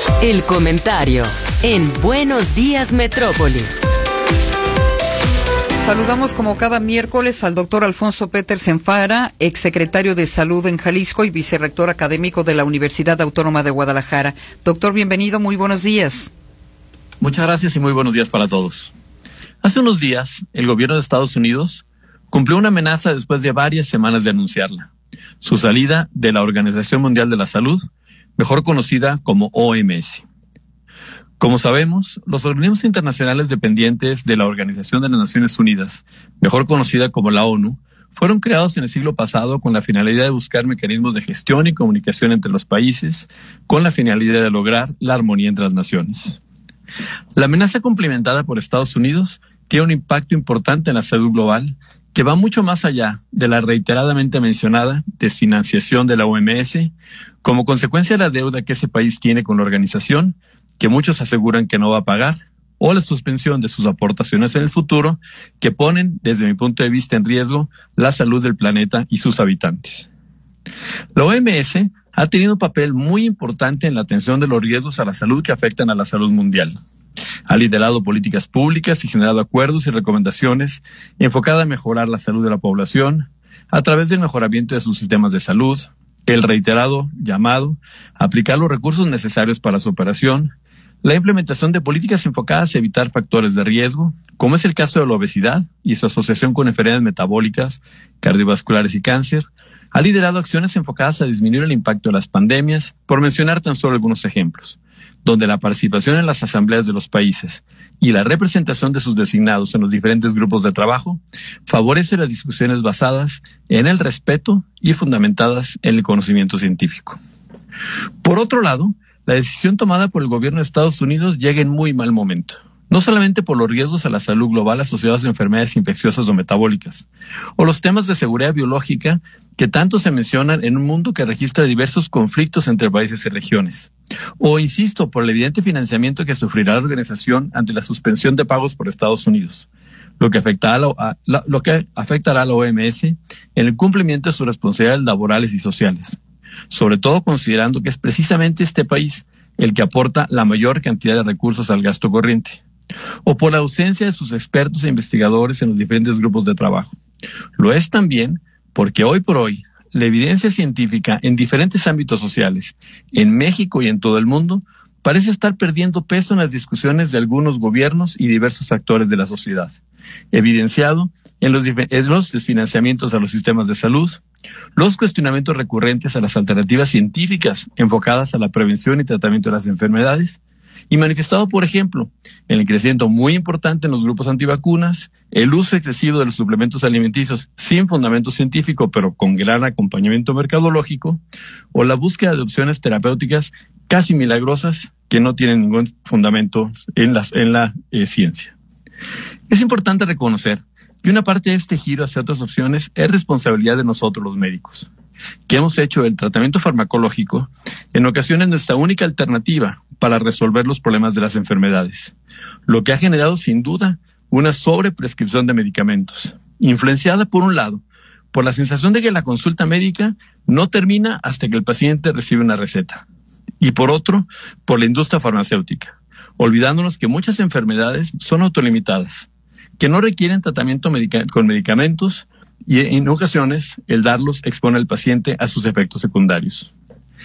El comentario en Buenos Días Metrópoli. Saludamos como cada miércoles al doctor Alfonso Petersen Fara, exsecretario de Salud en Jalisco y vicerrector académico de la Universidad Autónoma de Guadalajara. Doctor, bienvenido, muy buenos días. Muchas gracias y muy buenos días para todos. Hace unos días, el gobierno de Estados Unidos cumplió una amenaza después de varias semanas de anunciarla: su salida de la Organización Mundial de la Salud, mejor conocida como OMS. Como sabemos, los organismos internacionales dependientes de la Organización de las Naciones Unidas, mejor conocida como la ONU, fueron creados en el siglo pasado con la finalidad de buscar mecanismos de gestión y comunicación entre los países, con la finalidad de lograr la armonía entre las naciones. La amenaza complementada por Estados Unidos tiene un impacto importante en la salud global que va mucho más allá de la reiteradamente mencionada desfinanciación de la OMS, como consecuencia de la deuda que ese país tiene con la organización, que muchos aseguran que no va a pagar, o la suspensión de sus aportaciones en el futuro, que ponen, desde mi punto de vista, en riesgo la salud del planeta y sus habitantes. La OMS ha tenido un papel muy importante en la atención de los riesgos a la salud que afectan a la salud mundial. Ha liderado políticas públicas y generado acuerdos y recomendaciones enfocadas a mejorar la salud de la población a través del mejoramiento de sus sistemas de salud, el reiterado llamado a aplicar los recursos necesarios para su operación, la implementación de políticas enfocadas a evitar factores de riesgo, como es el caso de la obesidad y su asociación con enfermedades metabólicas, cardiovasculares y cáncer. Ha liderado acciones enfocadas a disminuir el impacto de las pandemias, por mencionar tan solo algunos ejemplos, donde la participación en las asambleas de los países y la representación de sus designados en los diferentes grupos de trabajo favorece las discusiones basadas en el respeto y fundamentadas en el conocimiento científico. Por otro lado, la decisión tomada por el gobierno de Estados Unidos llega en muy mal momento, no solamente por los riesgos a la salud global asociados a enfermedades infecciosas o metabólicas, o los temas de seguridad biológica que tanto se mencionan en un mundo que registra diversos conflictos entre países y regiones, o, insisto, por el evidente financiamiento que sufrirá la organización ante la suspensión de pagos por Estados Unidos, lo que afectará a la OMS en el cumplimiento de sus responsabilidades laborales y sociales, sobre todo considerando que es precisamente este país el que aporta la mayor cantidad de recursos al gasto corriente, o por la ausencia de sus expertos e investigadores en los diferentes grupos de trabajo. Lo es también porque hoy por hoy la evidencia científica en diferentes ámbitos sociales, en México y en todo el mundo, parece estar perdiendo peso en las discusiones de algunos gobiernos y diversos actores de la sociedad, evidenciado en los desfinanciamientos a los sistemas de salud, los cuestionamientos recurrentes a las alternativas científicas enfocadas a la prevención y tratamiento de las enfermedades, y manifestado, por ejemplo, en el crecimiento muy importante en los grupos antivacunas, el uso excesivo de los suplementos alimenticios sin fundamento científico, pero con gran acompañamiento mercadológico, o la búsqueda de opciones terapéuticas casi milagrosas que no tienen ningún fundamento en la ciencia. Es importante reconocer que una parte de este giro hacia otras opciones es responsabilidad de nosotros los médicos, que hemos hecho del tratamiento farmacológico en ocasiones nuestra única alternativa para resolver los problemas de las enfermedades, lo que ha generado sin duda una sobreprescripción de medicamentos, influenciada por un lado por la sensación de que la consulta médica no termina hasta que el paciente recibe una receta, y por otro, por la industria farmacéutica, olvidándonos que muchas enfermedades son autolimitadas, que no requieren tratamiento con medicamentos, y en ocasiones el darlos expone al paciente a sus efectos secundarios.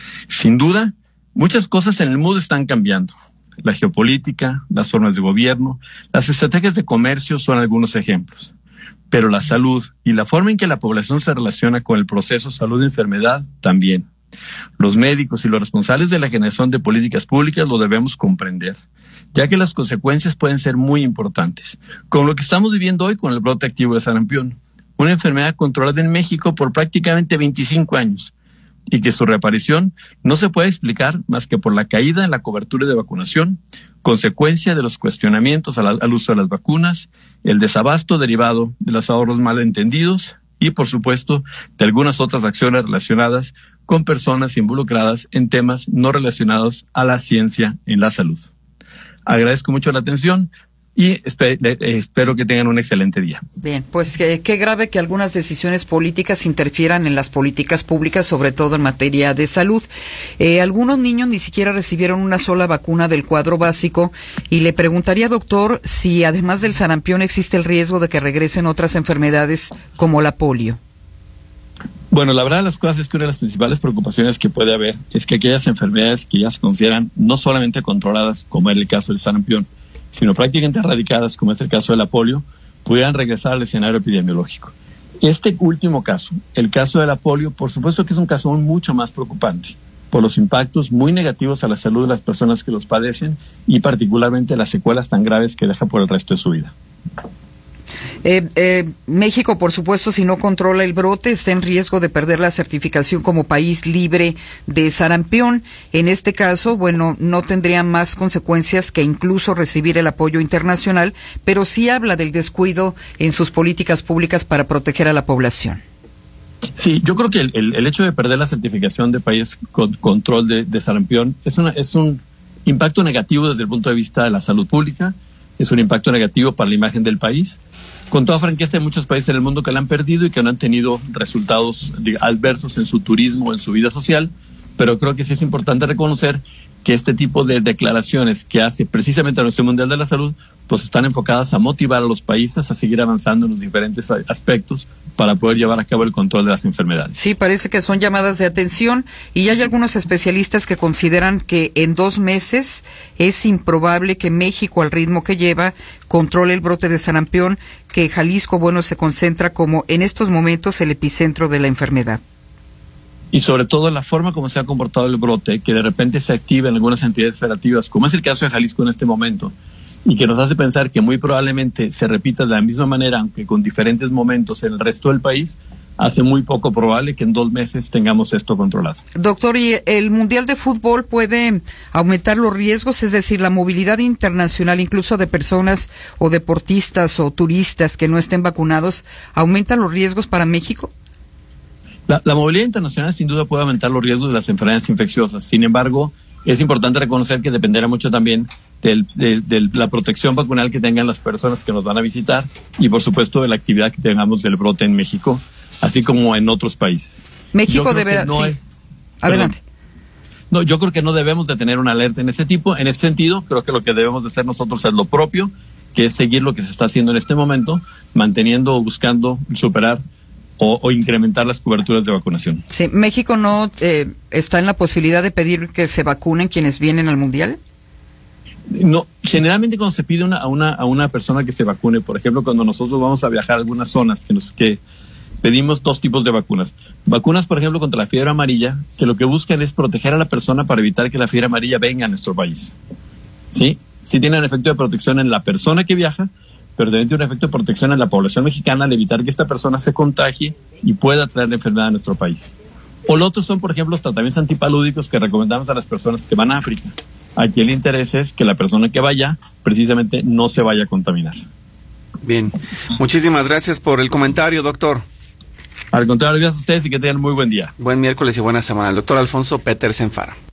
Sin duda, muchas cosas en el mundo están cambiando. La geopolítica, las formas de gobierno, las estrategias de comercio son algunos ejemplos. Pero la salud y la forma en que la población se relaciona con el proceso salud-enfermedad también. Los médicos y los responsables de la generación de políticas públicas lo debemos comprender, ya que las consecuencias pueden ser muy importantes, como lo que estamos viviendo hoy con el brote activo de sarampión, una enfermedad controlada en México por prácticamente 25 años, y que su reaparición no se puede explicar más que por la caída en la cobertura de vacunación, consecuencia de los cuestionamientos al uso de las vacunas, el desabasto derivado de los ahorros malentendidos y, por supuesto, de algunas otras acciones relacionadas con personas involucradas en temas no relacionados a la ciencia en la salud. Agradezco mucho la atención y espero que tengan un excelente día. Bien, pues qué grave que algunas decisiones políticas interfieran en las políticas públicas, sobre todo en materia de salud. Algunos niños ni siquiera recibieron una sola vacuna del cuadro básico, y le preguntaría, doctor, si además del sarampión existe el riesgo de que regresen otras enfermedades como la polio. Bueno, la verdad de las cosas es que una de las principales preocupaciones que puede haber es que aquellas enfermedades que ya se consideran no solamente controladas, como era el caso del sarampión, sino prácticamente erradicadas, como es el caso de la polio, pudieran regresar al escenario epidemiológico. Este último caso, el caso de la polio, por supuesto que es un caso mucho más preocupante, por los impactos muy negativos a la salud de las personas que los padecen y particularmente las secuelas tan graves que deja por el resto de su vida. México, por supuesto, si no controla el brote, está en riesgo de perder la certificación como país libre de sarampión. En este caso, bueno, no tendría más consecuencias que incluso recibir el apoyo internacional, pero sí habla del descuido en sus políticas públicas para proteger a la población. Sí, yo creo que el hecho de perder la certificación de país con control de sarampión es un impacto negativo desde el punto de vista de la salud pública, es un impacto negativo para la imagen del país. Con toda franqueza, hay muchos países en el mundo que la han perdido y que no han tenido resultados adversos en su turismo, en su vida social, pero creo que sí es importante reconocer que este tipo de declaraciones que hace precisamente la Organización Mundial de la Salud, pues están enfocadas a motivar a los países a seguir avanzando en los diferentes aspectos para poder llevar a cabo el control de las enfermedades. Sí, parece que son llamadas de atención, y hay algunos especialistas que consideran que en 2 meses es improbable que México, al ritmo que lleva, controle el brote de sarampión, que Jalisco, bueno, se concentra como en estos momentos el epicentro de la enfermedad. Y sobre todo la forma como se ha comportado el brote, que de repente se activa en algunas entidades federativas, como es el caso de Jalisco en este momento, y que nos hace pensar que muy probablemente se repita de la misma manera, aunque con diferentes momentos en el resto del país, hace muy poco probable que en 2 meses tengamos esto controlado. Doctor, ¿y el Mundial de Fútbol puede aumentar los riesgos? Es decir, la movilidad internacional, incluso de personas o deportistas o turistas que no estén vacunados, ¿aumenta los riesgos para México? La movilidad internacional sin duda puede aumentar los riesgos de las enfermedades infecciosas. Sin embargo, es importante reconocer que dependerá mucho también de la protección vacunal que tengan las personas que nos van a visitar y, por supuesto, de la actividad que tengamos del brote en México, así como en otros países. México deberá... Adelante. No, yo creo que no debemos de tener una alerta en ese tipo. En ese sentido, creo que lo que debemos de hacer nosotros es lo propio, que es seguir lo que se está haciendo en este momento, manteniendo o buscando superar o incrementar las coberturas de vacunación. Sí, ¿México no está en la posibilidad de pedir que se vacunen quienes vienen al Mundial? No, generalmente cuando se pide a una persona que se vacune, por ejemplo, cuando nosotros vamos a viajar a algunas zonas que pedimos 2 tipos de vacunas. Vacunas, por ejemplo, contra la fiebre amarilla, que lo que buscan es proteger a la persona para evitar que la fiebre amarilla venga a nuestro país. ¿Sí? Sí tienen efecto de protección en la persona que viaja, pero también tiene un efecto de protección en la población mexicana al evitar que esta persona se contagie y pueda traer la enfermedad a nuestro país. O lo otro son, por ejemplo, los tratamientos antipalúdicos que recomendamos a las personas que van a África. Aquí el interés es que la persona que vaya precisamente no se vaya a contaminar. Bien, muchísimas gracias por el comentario, doctor. Al contrario, gracias a ustedes y que tengan muy buen día. Buen miércoles y buena semana. El doctor Alfonso Petersen Fara.